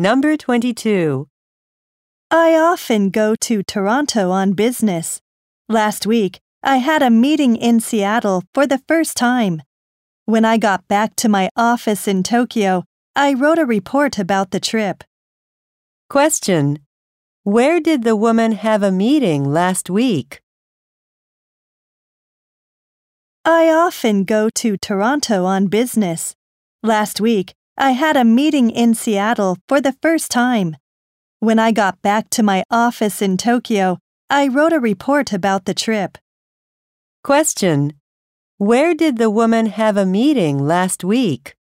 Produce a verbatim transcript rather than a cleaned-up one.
Number twenty-two. I often go to Toronto on business. Last week, I had a meeting in Seattle for the first time. When I got back to my office in Tokyo, I wrote a report about the trip. Question. Where did the woman have a meeting last week? I often go to Toronto on business. Last week, I had a meeting in Seattle for the first time. When I got back to my office in Tokyo, I wrote a report about the trip. Question. Where did the woman have a meeting last week?